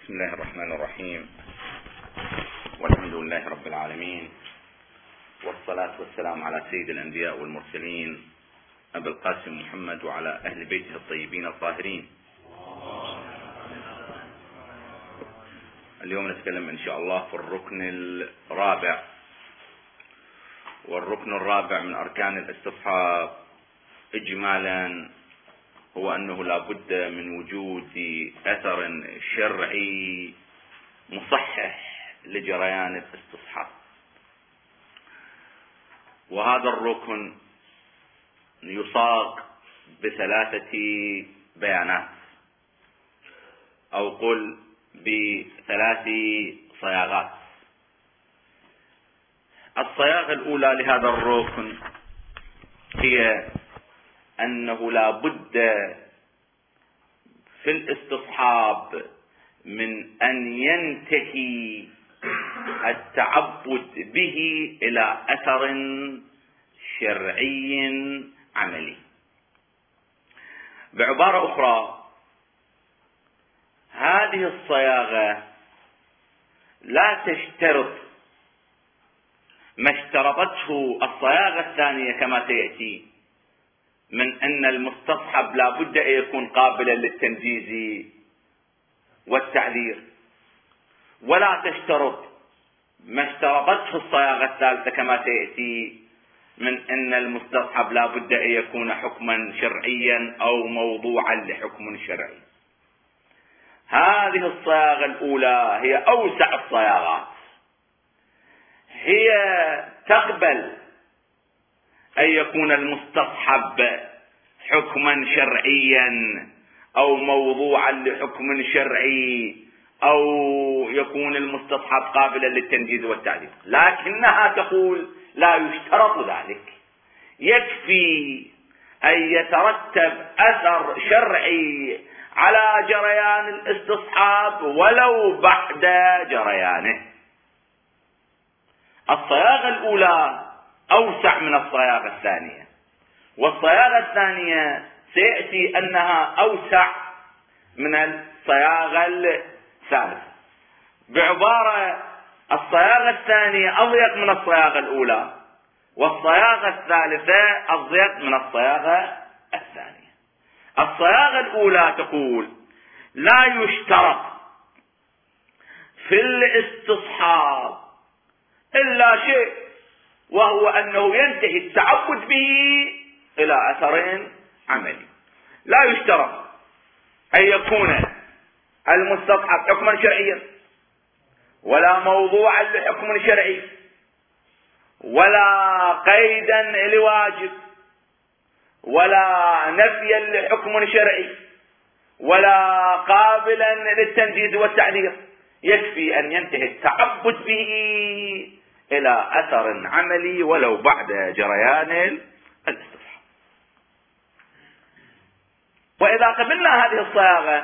بسم الله الرحمن الرحيم، والحمد لله رب العالمين، والصلاة والسلام على سيد الأنبياء والمرسلين أبي القاسم محمد وعلى أهل بيته الطيبين الطاهرين. اليوم نتكلم إن شاء الله في الركن الرابع، والركن الرابع من أركان الاستصحاب إجمالا هو أنه لا بد من وجود أثر شرعي مصحح لجريان الاستصحاب. وهذا الركن يصاغ بثلاثة بيانات، أو قل بثلاث صياغات. الصياغة الأولى لهذا الركن هي أنه لا بد في الاستصحاب من أن ينتهي التعبد به إلى أثر شرعي عملي. بعبارة أخرى، هذه الصياغة لا تشترط ما اشترطته الصياغة الثانية كما سيأتي، من أن المستصحب لا بد أن يكون قابلا للتنجيز والتعذير، ولا تشترط ما اشترطته الصياغة الثالثة كما سيأتي من أن المستصحب لا بد أن يكون حكما شرعيا أو موضوعا لحكم شرعي. هذه الصياغة الأولى هي أوسع الصياغات، هي تقبل أن يكون المستصحب حكما شرعيا أو موضوعا لحكم شرعي، أو يكون المستصحب قابلا للتنجيز والتعديل، لكنها تقول لا يشترط ذلك، يكفي أن يترتب أثر شرعي على جريان الاستصحاب ولو بعد جريانه. الصياغة الأولى أوسع من الصياغة الثانية، والصياغة الثانية سيأتي أنها أوسع من الصياغة الثالثة. بعبارة، الصياغة الثانية أضيق من الصياغة الأولى، والصياغة الثالثة أضيق من الصياغة الثانية. الصياغة الأولى تقول لا يشترط في الاستصحاب إلا شيء، وهو أنه ينتهي التعبد به إلى أثر عملي. لا يشترط أن يكون المستصحب حكما شرعيا، ولا موضوعا لحكم شرعي، ولا قيدا لواجب، ولا نفيا لحكم شرعي، ولا قابلا للتنجيز والتعذير. يكفي أن ينتهي التعبد به إلى أثر عملي ولو بعد جريان الاستصحاب. وإذا قبلنا هذه الصياغة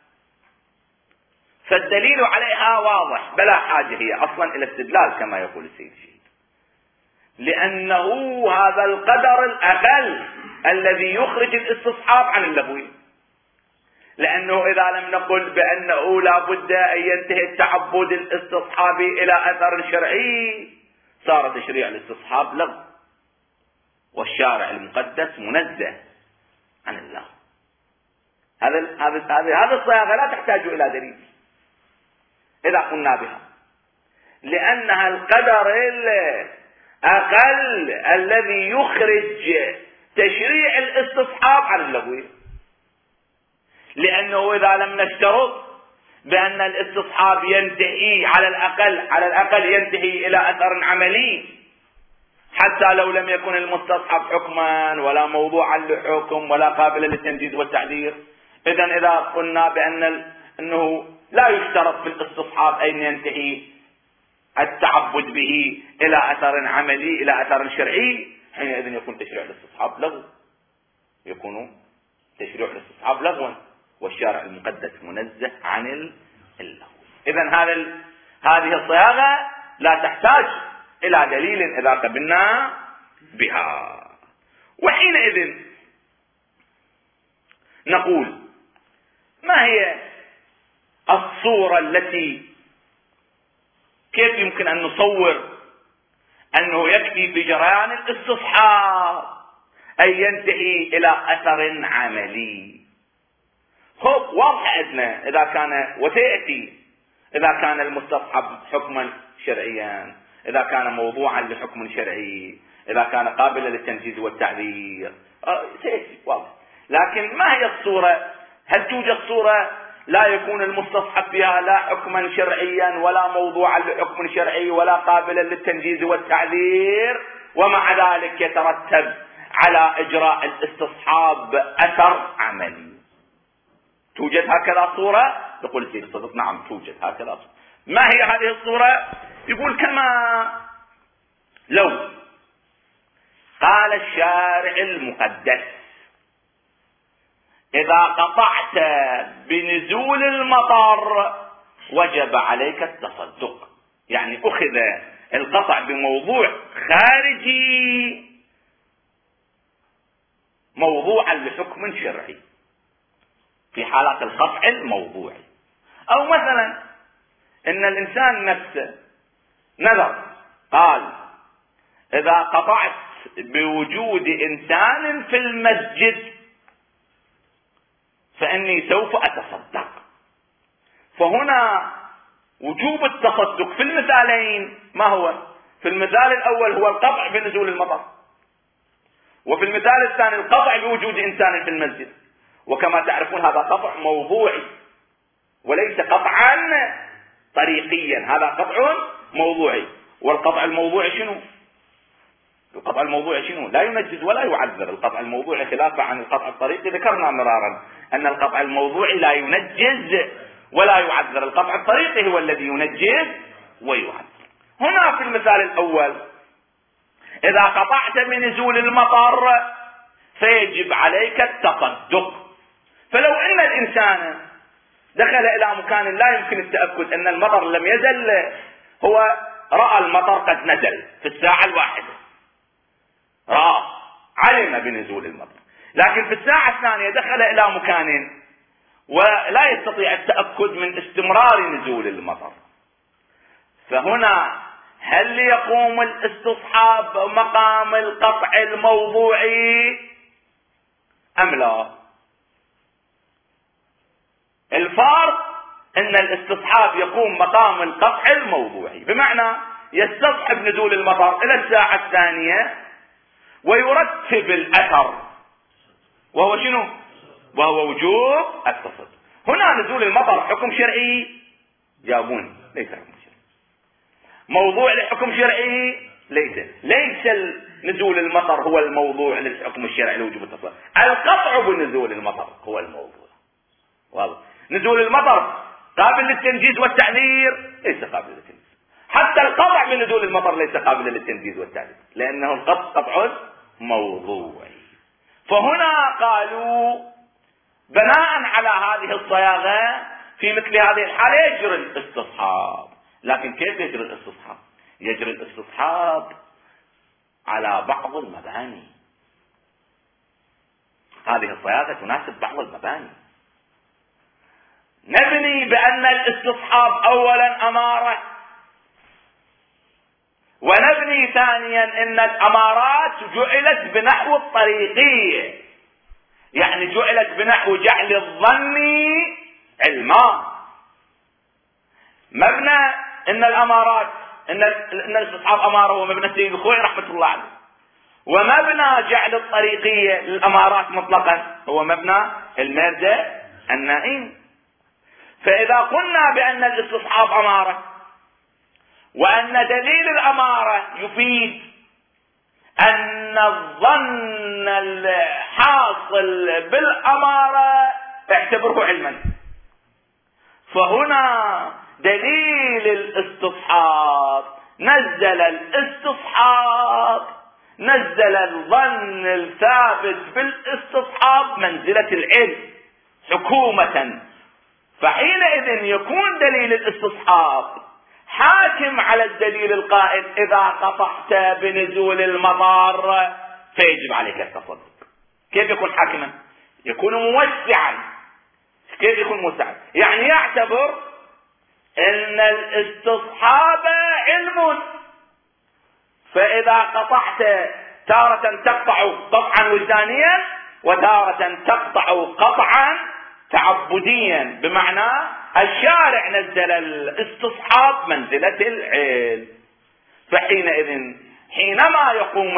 فالدليل عليها واضح، بلا حاجة هي أصلا إلى استدلال كما يقول السيد الشهيد، لأنه هذا القدر الأقل الذي يخرج الاستصحاب عن اللغو. لأنه إذا لم نقل بأنه لا بد أن ينتهي التعبد الاستصحابي إلى أثر شرعي، صار تشريع الاستصحاب لغو، والشارع المقدس منزه عن اللغو. هذه الصياغة لا تحتاج إلى دليل إذا قلنا بها، لأنها القدر الأقل الذي يخرج تشريع الاستصحاب عن اللغو. لأنه إذا لم نشترط بأن الاستصحاب ينتهي على الأقل ينتهي إلى أثر عملي، حتى لو لم يكن المستصحب حكما ولا موضوعا لحكم ولا قابلا للتنجيز والتعذير، إذا قلنا أنه لا يشترط في الاستصحاب أن ينتهي التعبد به إلى أثر عملي إلى أثر شرعي، حينئذ يكون تشريع الاستصحاب لغو، يكون تشريع الاستصحاب لغوا، والشارع المقدس منزه عن اللغو. إذن هذه الصياغة لا تحتاج إلى دليل إذا قبلنا بها. وحينئذ نقول ما هي الصورة التي كيف يمكن أن نصور أنه يكفي بجريان الاستصحاب أن ينتهي إلى أثر عملي؟ واضح عندنا إذا كان وسيأتي إذا كان المستصحب حكما شرعيا، إذا كان موضوعا لحكم شرعي، إذا كان قابلا للتنفيذ والتعبير، سيأتي واضح. لكن ما هي الصورة؟ هل توجد صورة لا يكون المستصحب فيها لا حكما شرعيا ولا موضوعا لحكم شرعي ولا قابلا للتنفيذ والتعبير، ومع ذلك يترتب على إجراء الاستصحاب أثر عملي؟ توجد هكذا صورة؟ يقول سيد الصدق نعم توجد هكذا صورة. ما هي هذه الصورة؟ يقول كما لو قال الشارع المقدس إذا قطعت بنزول المطر وجب عليك التصدق، يعني أخذ القطع بموضوع خارجي موضوعا لحكم شرعي في حالات القطع الموضوعي. أو مثلا إن الإنسان نفسه نذر قال إذا قطعت بوجود إنسان في المسجد فإني سوف أتصدق، فهنا وجوب التصدق في المثالين ما هو؟ في المثال الأول هو القطع بنزول المطر، وفي المثال الثاني القطع بوجود إنسان في المسجد. وكما تعرفون هذا قطع موضوعي وليس قطعا طريقيا، هذا قطع موضوعي. والقطع الموضوعي شنو؟ القطع الموضوعي شنو؟ لا ينجز ولا يعذر. القطع الموضوعي خلافا عن القطع الطريقي ذكرنا مرارا أن القطع الموضوعي لا ينجز ولا يعذر، القطع الطريقي هو الذي ينجز ويعذر. هنا في المثال الأول إذا قطعت بنزول المطر فيجب عليك التصدق. فلو أن الإنسان دخل إلى مكان لا يمكن التأكد أن المطر لم يزل، هو رأى المطر قد نزل في الساعة الواحدة، رأى علم بنزول المطر، لكن في الساعة الثانية دخل إلى مكان ولا يستطيع التأكد من استمرار نزول المطر، فهنا هل يقوم الاستصحاب مقام القطع الموضوعي أم لا؟ الفرق ان الاستصحاب يقوم مقام القطع الموضوعي، بمعنى يستصحب نزول المطر الى الساعة الثانية ويرتب الاثر، وهو شنو؟ وهو وجوب التصدق. هنا نزول المطر حكم شرعي؟ جاوبوني ليس حكم شرعي. موضوع لحكم شرعي؟ ليس نزول المطر هو الموضوع للحكم الشرعي لوجوب التصدق، القطع بنزول المطر هو الموضوع. واضح؟ نزول المطر قابل للتنجيز والتعذير؟ ليس قابل للتنجيز. حتى القطع بنزول المطر ليس قابل للتنجيز والتعذير، لأنه القطع موضوعي. فهنا قالوا بناء على هذه الصياغة في مثل هذه الحالة يجري الاستصحاب. لكن كيف يجري الاستصحاب؟ يجري الاستصحاب على بعض المباني. هذه الصياغة تناسب بعض المباني. نبني بأن الاستصحاب أولا أمارة، ونبني ثانيا أن الأمارات جعلت بنحو الطريقية، يعني جعلت بنحو جعل الظن علما. مبنى أن الأمارات أن الاستصحاب أمارة ومبنى السيد الخوئي رحمة الله عليه، ومبنى جعل الطريقية للأمارات مطلقا هو مبنى المرجع النائم. فإذا قلنا بأن الاستصحاب أمارة وأن دليل الأمارة يفيد أن الظن الحاصل بالأمارة اعتبره علما، فهنا دليل الاستصحاب نزل الظن الثابت بالاستصحاب منزلة العلم حكومة. فحينئذ يكون دليل الاستصحاب حاكم على الدليل القائل إذا قطعت بنزول المطر فيجب عليك التصدق. كيف يكون حاكما؟ يكون موسعا. كيف يكون موسعا؟ يعني يعتبر ان الاستصحاب علم، فاذا قطعت تارة تقطع قطعا وجدانيا وتارة تقطع قطعا تعبديا، بمعنى الشارع نزل الاستصحاب منزلة العلم. فحينئذ حينما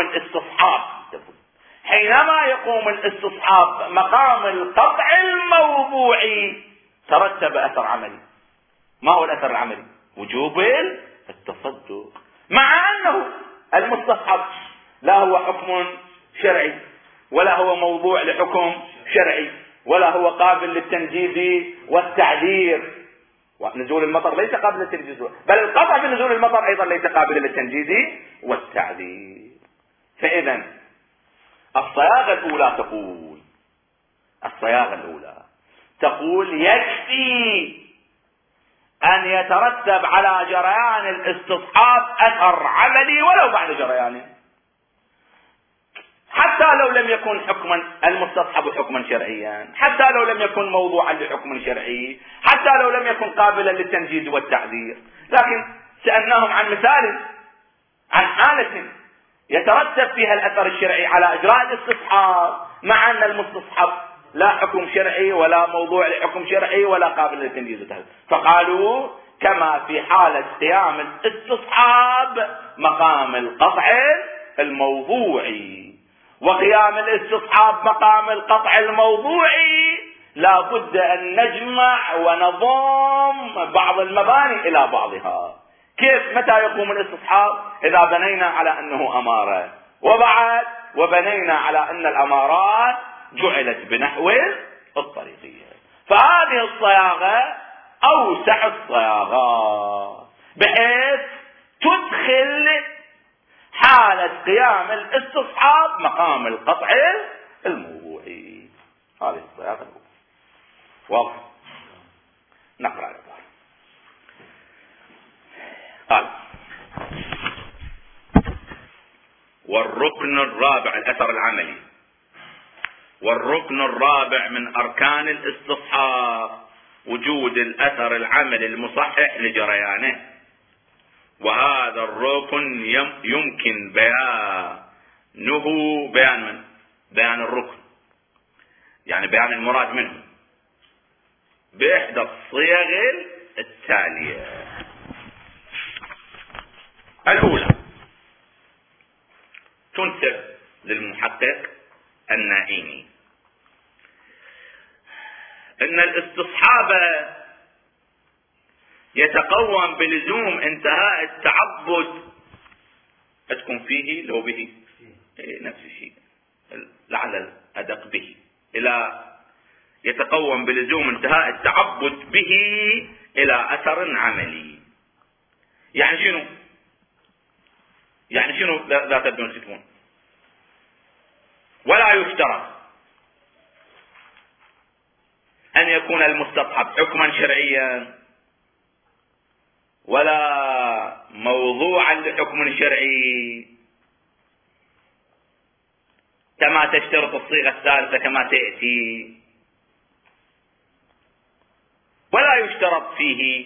يقوم الاستصحاب مقام القطع الموضوعي ترتب اثر عملي. ما هو الاثر العملي؟ وجوب التصدق، مع انه المستصحب لا هو حكم شرعي ولا هو موضوع لحكم شرعي ولا هو قابل للتنجيز والتعذير. ونزول المطر ليس قابل للتنجيز، بل القطع بنزول المطر ايضا ليس قابل للتنجيز والتعذير. فاذا الصياغة الأولى تقول يكفي أن يترتب على جريان الاستصحاب أثر عملي ولو بعد جريانه، حتى لو لم يكن حكما المستصحب حكما شرعيا، حتى لو لم يكن موضوعا لحكم شرعي، حتى لو لم يكن قابلا للتنجيز والتعذير. لكن سألناهم عن مثال، عن حالة يترتب فيها الأثر الشرعي على إجراء الاستصحاب، مع أن المستصحب لا حكم شرعي ولا موضوع لحكم شرعي ولا قابل للتنجيز والتعذير. فقالوا كما في حالة قيام الاستصحاب مقام القطع الموضوعي، وقيام الاستصحاب مقام القطع الموضوعي لا بد أن نجمع ونضم بعض المباني إلى بعضها. كيف؟ متى يقوم الاستصحاب؟ إذا بنينا على أنه أمارة، وبنينا على أن الأمارات جعلت بنحو الطريقية. فهذه الصياغة أوسع الصياغات، بحيث تدخل حالة قيام الاستصحاب مقام القطع الموضوعي. هذه الصياغة الأولى. واضح؟ نقرأ العبارة. قال: والركن الرابع، الأثر العملي، والركن الرابع من أركان الاستصحاب وجود الأثر العملي المصحح لجريانه. وهذا الركن يمكن بيانه، بيان من؟ بيان الركن، يعني بيان المراد منه بإحدى الصيغ التالية. الأولى تنسب للمحقق النائمي أن الاستصحاب يتقوم بلزوم انتهاء التعبد، تكون فيه لو به نفس الشيء، لعل الأدق به، إلى يتقوم بلزوم انتهاء التعبد به إلى أثر عملي. يعني شنو؟ يعني شنو لا تبدون ستون؟ ولا يشترط أن يكون المستصحب حكما شرعيا ولا موضوعا لحكم شرعي كما تشترط الصيغة الثالثة كما تأتي، ولا يشترط فيه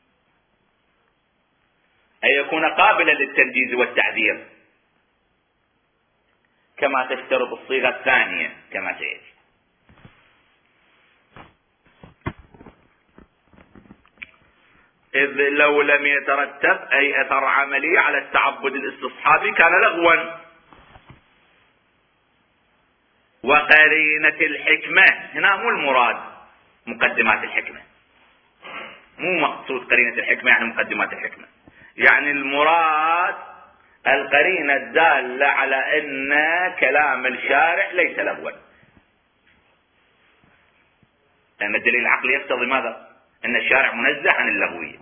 أن يكون قابلا للتنجيز والتعذير كما تشترط الصيغة الثانية كما تأتي. إذ لو لم يترتب أي أثر عملي على التعبد الاستصحابي كان لغوا. وقرينة الحكمة هنا مو المراد مقدمات الحكمة، مو مقصود قرينة الحكمة يعني مقدمات الحكمة، يعني المراد القرينة الدالة على أن كلام الشارع ليس لغوا، لأن الدليل العقلي يقتضي ماذا؟ أن الشارع منزه عن اللغوية.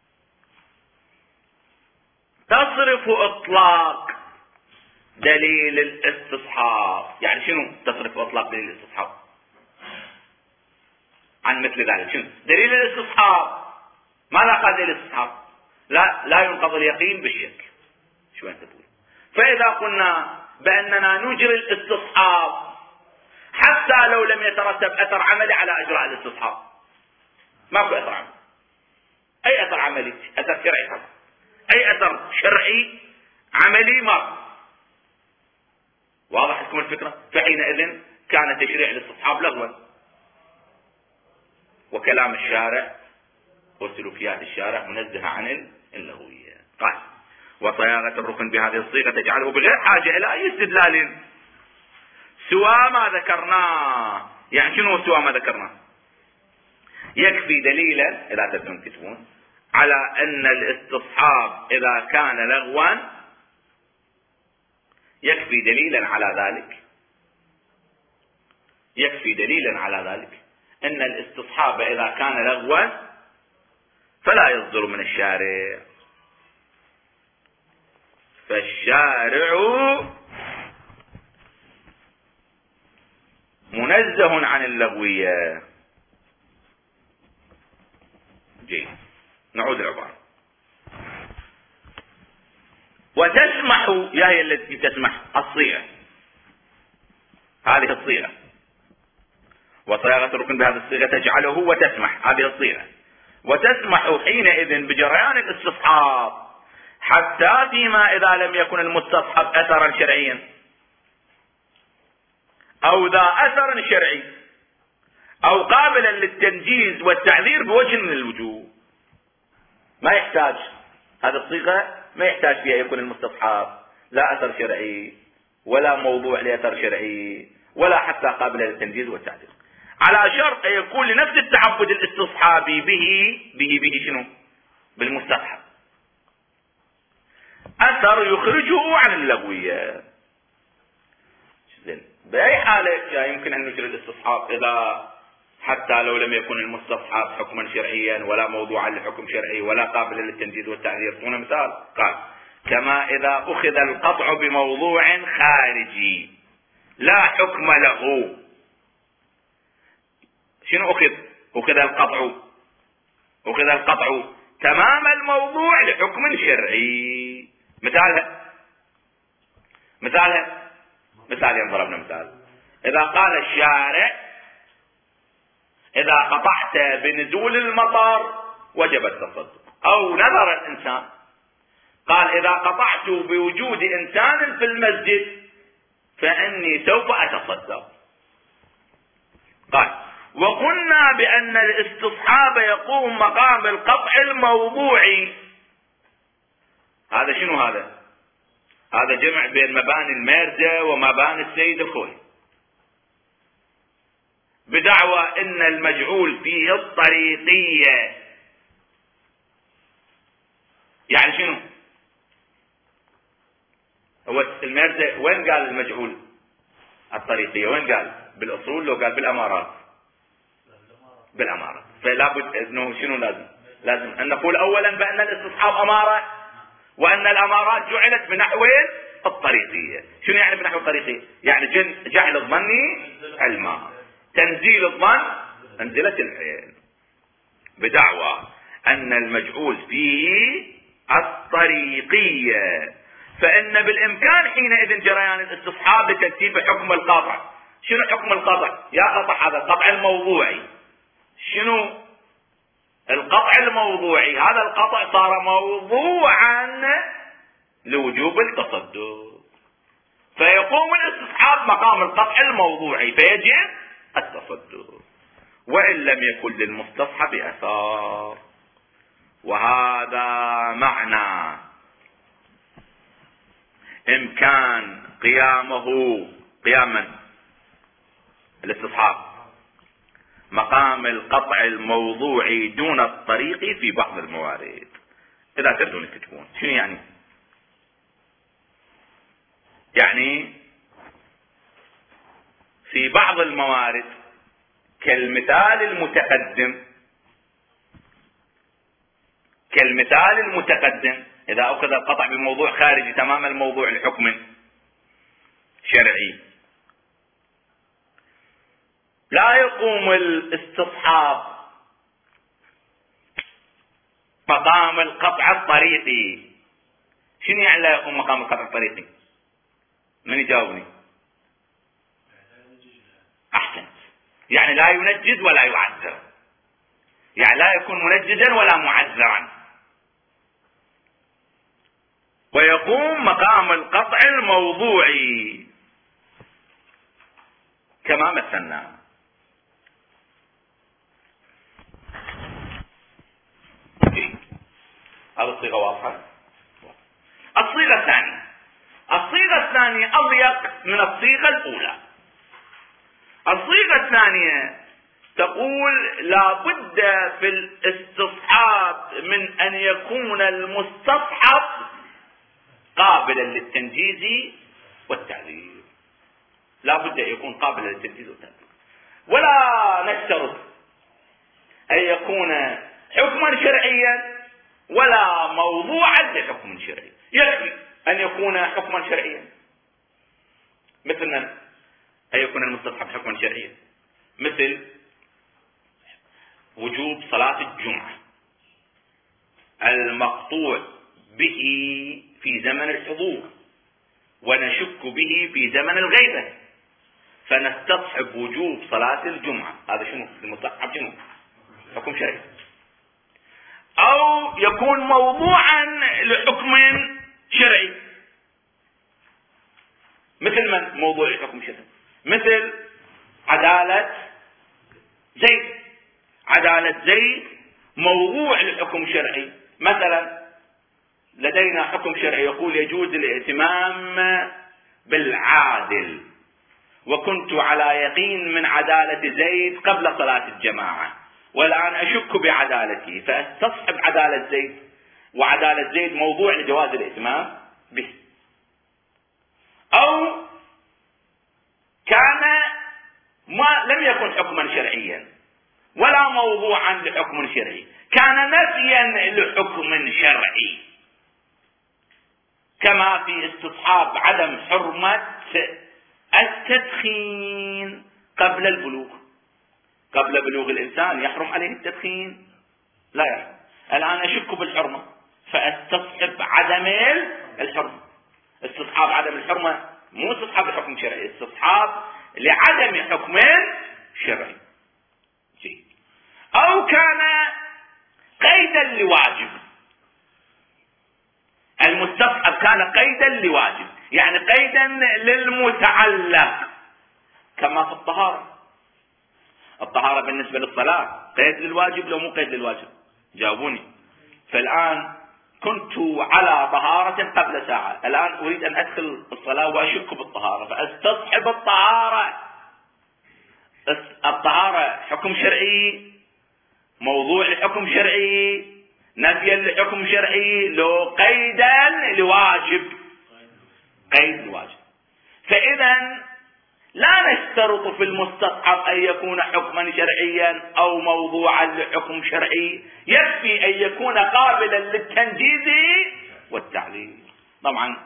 تصرف إطلاق دليل الاستصحاب، يعني شنو تصرف إطلاق دليل الاستصحاب عن مثل ذلك؟ شنو دليل الاستصحاب؟ ماذا قال دليل الاستصحاب؟ لا ينقض اليقين بالشك. شو أنت تقول؟ فإذا قلنا بأننا نجري الاستصحاب حتى لو لم يترتب أثر عملي على إجراء الاستصحاب، ماكو أثر عملي. أي أثر عملي عملي، أثر شرعي طبعا. أي أثر شرعي عملي ما. واضح لكم الفكرة؟ فحينئذ كان تشريع الاستصحاب لغوا، وكلام الشارع وسلوكيات الشارع منزهة عن اللغوية. قال وصياغة الركن بهذه الصيغة تجعله بغير حاجة إلى أي استدلال سوى ما ذكرناه. يعني شنو سوى ما ذكرناه؟ يكفي دليلا إذا تبدون تكتبون على أن الاستصحاب إذا كان لغوا، يكفي دليلا على ذلك أن الاستصحاب إذا كان لغوا فلا يصدر من الشارع، فالشارع منزه عن اللغوية. جيد، نعود العبارة. وتسمح، يا هي التي تسمح الصيغة، هذه الصيغة. وصياغة الركن بهذه الصيغة تجعله وتسمح، هذه الصيغة. وتسمح حينئذ بجريان الاستصحاب حتى فيما إذا لم يكن المستصحب أثرا شرعيا أو ذا أثر شرعي أو قابلا للتنجيز والتعذير بوجه من الوجوه. ما يحتاج هذه الصيغة، ما يحتاج فيها يكون المستصحب لا أثر شرعي ولا موضوع لأثر شرعي ولا حتى قابل للتنجيز والتعذير، على شرط أن يكون لنفس التعبد الاستصحابي به شنو؟ بالمستصحب أثر يخرجه عن اللغوية. بأي حالة يمكن أن نجري الاستصحاب إذا حتى لو لم يكن المستصحب حكما شرعيا ولا موضوعا لحكم شرعي ولا قابل للتنجيز والتعذير؟ هنا مثال قال كما إذا أخذ القطع بموضوع خارجي لا حكم له. شنو أخذ القطع تمام الموضوع لحكم شرعي. مثال ضربنا مثال. إذا قال الشارع إذا قطعت بنزول المطر وجب التصدق، أو نظر الإنسان قال إذا قطعت بوجود إنسان في المسجد فإني سوف أتصدق. قال وقلنا بأن الاستصحاب يقوم مقام القطع الموضوعي. هذا شنو هذا جمع بين مباني الميرزا ومباني السيد الخوي، بدعوى ان المجعول فيه الطريقية. يعني شنو؟ هو الميرزا وين قال المجعول الطريقية؟ وين قال؟ بالاصول لو قال بالامارات. فلا بد انه شنو لازم ان نقول اولا بان الاستصحاب امارة، وان الامارات جعلت بنحو الطريقية. شنو يعني بنحو الطريقية؟ يعني جعل الظن علما، تنزيل الظن منزلة العلم، بدعوى ان المجعول فيه الطريقية، فان بالامكان حينئذ جريان الاستصحاب لترتيب حكم القطع. شنو حكم القطع؟ يا قطع هذا القطع الموضوعي. شنو القطع الموضوعي؟ هذا القطع صار موضوعا لوجوب التصدق، فيقوم الاستصحاب مقام القطع الموضوعي فيجب التصدق، وإن لم يكن للمستصحب أثار. وهذا معنى إمكان قياما الاستصحاب مقام القطع الموضوعي دون الطريق في بعض الموارد. إذا تبدون تكتبون شنو يعني في بعض الموارد كالمثال المتقدم إذا أخذ القطع بموضوع خارجي تمام الموضوع لحكم شرعي لا يقوم الاستصحاب مقام القطع الطريقي. شنو يعني لا يقوم مقام القطع الطريقي؟ من يجاوبني؟ أحسن. يعني لا ينجز ولا يعذر، يعني لا يكون منجزا ولا معذرا. ويقوم مقام القطع الموضوعي كما مثلنا. هذه الصيغة واضحة. الصيغة الثانية أضيق من الصيغة الأولى. الصيغة الثانية تقول لا بد في الاستصحاب من أن يكون المستصحب قابلا للتنجيز والتعليل. لا بد أن يكون قابلا للتنجيز والتعليل، ولا نشترط أن يكون حكما شرعيا ولا موضوعا لحكم شرعي. يكفي أن يكون حكما شرعيا، مثل أن يكون المستصحب حكما شرعيا، مثل وجوب صلاة الجمعة المقطوع به في زمن الحضور ونشك به في زمن الغيبة، فنستصحب وجوب صلاة الجمعة. هذا شنو المستصحب؟ شنو حكم شرعي. أو يكون موضوعا لحكم شرعي، مثل من موضوع لحكم شرعي؟ مثل عدالة زيد. عدالة زيد موضوع لحكم شرعي. مثلا لدينا حكم شرعي يقول يجوز الائتمام بالعادل، وكنت على يقين من عدالة زيد قبل صلاة الجماعة، والآن أشك بعدالته، فأستصحب عدالة زيد، وعدالة زيد موضوع لجواز الائتمام به. أو كان لم يكن حكما شرعيا ولا موضوعا لحكم شرعي، كان نفيا لحكم شرعي، كما في استصحاب عدم حرمة التدخين قبل البلوغ. قبل بلوغ الإنسان يحرم عليه التدخين؟ لا يحرم. الآن أشك بالحرمة فأستصحب عدم الحرمة. استصحاب عدم الحرمة مو استصحاب لحكم شرعي، استصحاب لعدم حكم شرعي. أو كان قيدا لواجب. المستصحب كان قيدا لواجب، يعني قيدا للمتعلق، كما في الطهارة. الطهارة بالنسبة للصلاة قيد للواجب لو مو قيد للواجب؟ جاوبوني. فالآن كنت على طهارة قبل ساعة، الآن أريد أن أدخل الصلاة وأشك بالطهارة، فأستصحب الطهارة. الطهارة حكم شرعي، موضوع لحكم شرعي، نفيا لحكم شرعي، لو قيدا لواجب، قيد الواجب. فإذا لا نشترط في المستصحب أن يكون حكما شرعيا أو موضوعا لحكم شرعي، يكفي أن يكون قابلا للتنجيز والتعليل. طبعا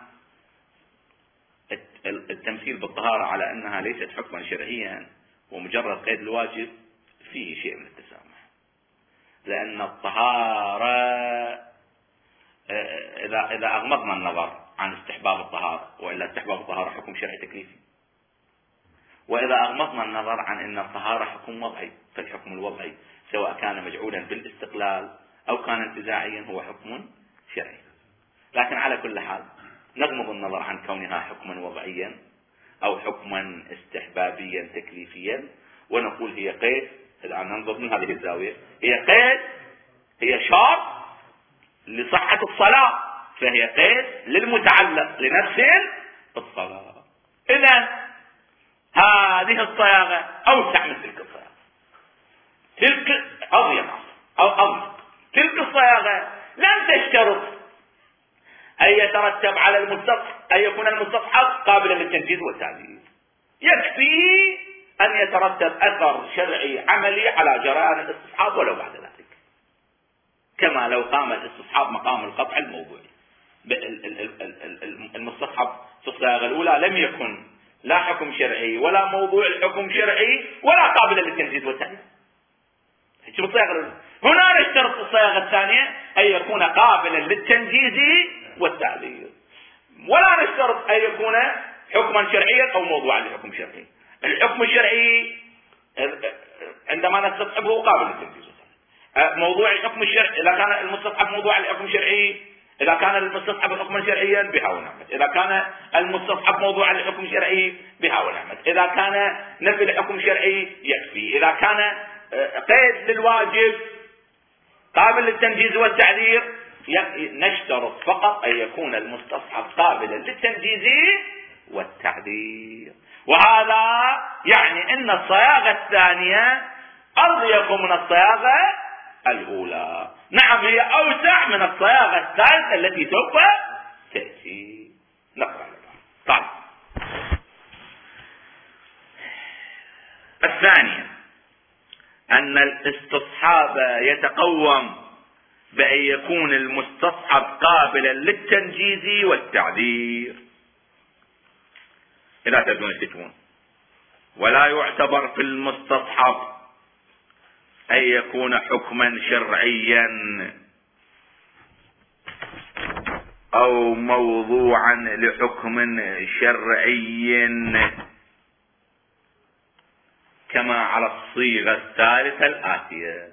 التمثيل بالطهارة على أنها ليست حكما شرعيا ومجرد قيد الواجب فيه شيء من التسامح، لأن الطهارة إذا أغمضنا النظر عن استحباب الطهارة، وإلا استحباب الطهارة حكم شرعي تكليفي، وإذا أغمضنا النظر عن أن الطهارة حكم وضعي، فالحكم الوضعي سواء كان مجعولا بالاستقلال أو كان انتزاعيا هو حكم شرعي. لكن على كل حال نغمض النظر عن كونها حكما وضعيا أو حكما استحبابيا تكليفيا، ونقول هي قيد. الآن ننظر من هذه الزاوية، هي قيد، هي شرط لصحة الصلاة، فهي قيد للمتعلق لنفس الصلاة. إذن هذه الصياغة أوسع من تلك الصياغة، تلك أضيق أو أضيق. تلك الصياغة لم تشترط أن يترتب على المستصحب أن يكون المستصحب قابلا للتنجيز والتعديل، يكفي أن يترتب أثر شرعي عملي على جريان الاستصحاب ولو بعد ذلك، كما لو قام الاستصحاب مقام القطع الموضوعي. المستصحب في الصياغة الأولى لم يكن لا حكم شرعي ولا موضوع الحكم شرعي ولا قابل للتنجيز والتعديل. شوف الصياغة الأولى. هنا نشترط في الصياغة الثانية أن يكون قابلا للتنجيز والتعديل، ولا نشترط أن يكون حكما شرعيا أو موضوعا لحكم شرعي. الحكم الشرعي عندما نستصحبه قابل للتنجيز والتعديل. موضوع الحكم الشرعي إذا كان المستصحب موضوع الحكم الشرعي إذا كان المستصحب حكما شرعيا بها ونعمت، إذا كان المستصحب موضوعا لحكم شرعي بها ونعمت، إذا كان نفي لحكم شرعي يكفي، إذا كان قيد للواجب قابل للتنجيز والتعذير نشترط فقط أن يكون المستصحب قابلا للتنجيز والتعذير. وهذا يعني أن الصياغة الثانية أضيق من الصياغة الأولى. نعم هي أوسع من الصياغة الثالثة التي سوف تأتي. نقرأ طيب. الثانية أن الاستصحاب يتقوم بأن يكون المستصحب قابلا للتنجيز والتعذير. إذا تدون ولا يعتبر في المستصحب أن يكون حكما شرعيا أو موضوعا لحكم شرعي كما على الصيغة الثالثة الآتية.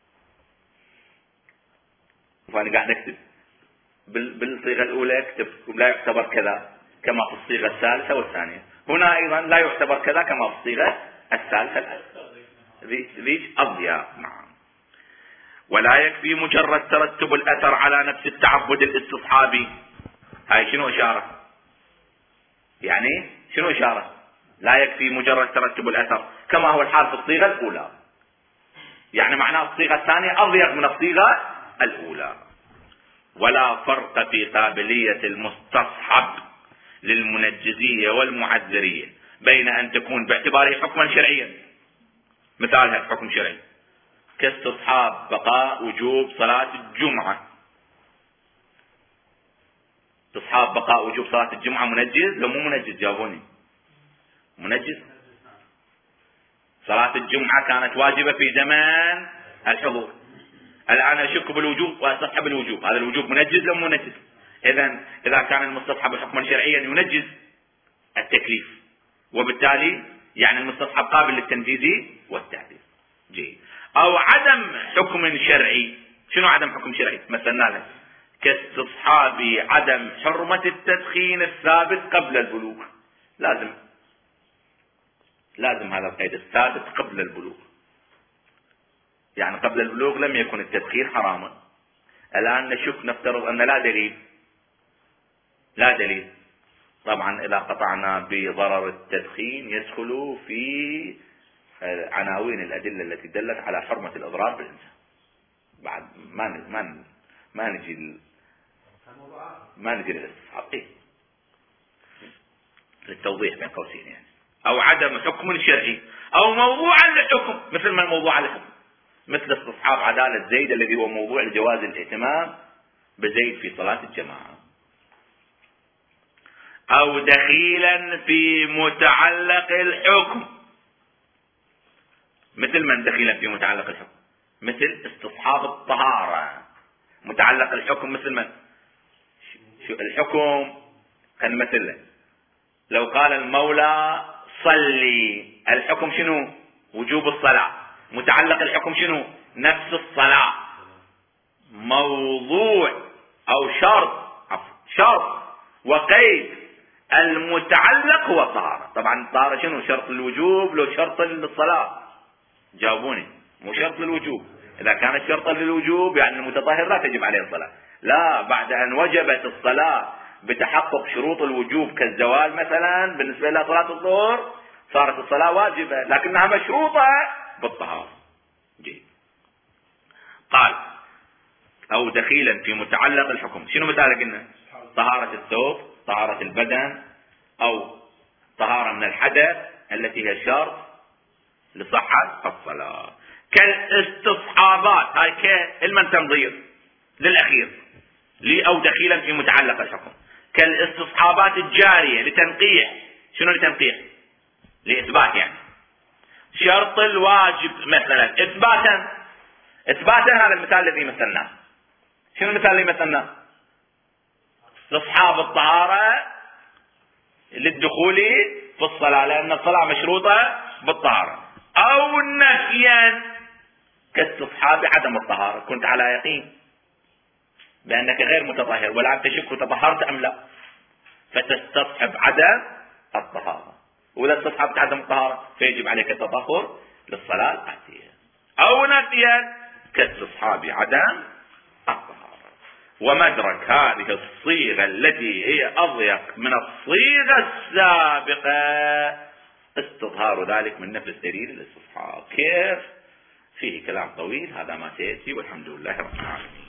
فأنا قاعد أكتب بالصيغة الأولى أكتب لا يعتبر كذا كما في الصيغة الثالثة والثانية، هنا أيضا لا يعتبر كذا كما في الصيغة الثالثة ذيك أضياء. نعم. ولا يكفي مجرد ترتب الأثر على نفس التعبد الاستصحابي. هاي شنو إشارة؟ يعني شنو إشارة؟ لا يكفي مجرد ترتب الأثر كما هو الحال في الصيغة الأولى، يعني معناه الصيغة الثانية أضيق من الصيغة الأولى. ولا فرق في قابلية المستصحب للمنجزية والمعذرية بين أن تكون باعتباره حكما شرعيا، مثالها حكم شرعي كاستصحاب بقاء وجوب صلاة الجمعة. استصحاب بقاء وجوب صلاة الجمعة منجز لو مو منجز؟ جاوبوني. منجز. صلاة الجمعة كانت واجبة في زمان الحضور، الآن أشك بالوجوب وأستصحب الوجوب، هذا الوجوب منجز لو مو منجز؟ إذا كان المستصحب حكما شرعيا ينجز التكليف، وبالتالي يعني المستصحب قابل للتنجيز والتعديل. جيد. أو عدم حكم شرعي. شنو عدم حكم شرعي؟ مثلنا له كاستصحاب عدم حرمة التدخين الثابت قبل البلوغ. لازم هذا القيد الثابت قبل البلوغ، يعني قبل البلوغ لم يكن التدخين حراما. الآن نشك نفترض أن لا دليل. طبعا إذا قطعنا بضرر التدخين يدخل في عناوين الأدلة التي دلت على حرمة الإضرار بالإنسان. بعد ما نجي للاستصحاب للتوضيح بين قوسين يعني. أو عدم حكم شرعي أو موضوعا لحكم، مثل ما الموضوع لحكم، مثل استصحاب عدالة زيد الذي هو موضوع لجواز الاهتمام بزيد في صلاة الجماعة. أو دخيلا في متعلق الحكم. مثل من دخيلا في متعلق الحكم؟ مثل استصحاب الطهارة. متعلق الحكم مثل من؟ الحكم خلينا نمثل لو قال المولى صلي، الحكم شنو؟ وجوب الصلاة. متعلق الحكم شنو؟ نفس الصلاة. موضوع أو شرط وقيد المتعلق هو الطهارة. طبعا الطهارة شنو؟ شرط الوجوب لو شرط للصلاة؟ جاوبوني. مو شرط للوجوب. إذا كانت شرطا للوجوب يعني المتطهر لا تجب عليه الصلاة. لا، بعد أن وجبت الصلاة بتحقق شروط الوجوب كالزوال مثلا بالنسبة إلى صلاة الظهر صارت الصلاة واجبة، لكنها مشروطة بالطهارة. جيد. قال أو دخيلا في متعلق الحكم. شنو مثال قلنا؟ طهارة الثوب، طهارة البدن، أو طهارة من الحدث التي هي شرط لصحة الصلاة. كالاستصحابات، هاي كالمن تنظير للأخير أو دخيلا في متعلق الحكم. كالاستصحابات الجارية لتنقيح. شنو لتنقيح؟ لإثبات يعني شرط الواجب مثلا إثباتا. هذا المثال الذي مثلناه. شنو المثال اللي مثلناه؟ استصحاب الطهارة للدخول في الصلاة لأن الصلاة مشروطة بالطهارة. أو نفيا كاستصحاب عدم الطهارة. كنت على يقين بأنك غير متطهر ولا تشك تطهرت أم لا، فتستصحب عدم الطهارة. وإذا استصحبت عدم الطهارة فيجب عليك التطهر للصلاة الآتية، أو نفيا كاستصحاب عدم الطهارة. ومدرك هذه الصيغة التي هي أضيق من الصيغة السابقة استظهار ذلك من نفس دليل الاستصحاب. كيف؟ فيه كلام طويل، هذا ما سيأتي، والحمد لله رب العالمين.